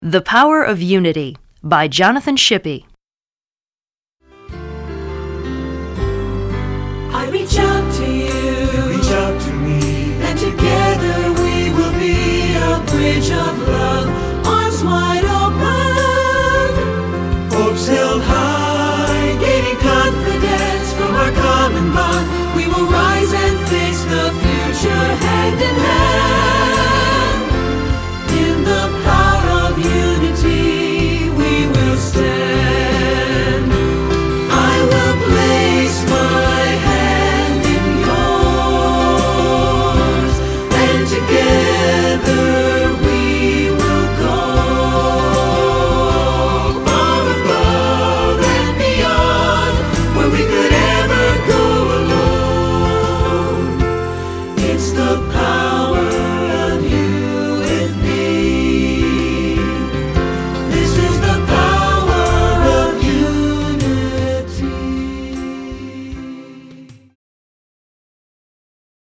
The Power of Unity by Jonathan Shippey. I reach out to you, You reach out to me, and together we will be a bridge of love.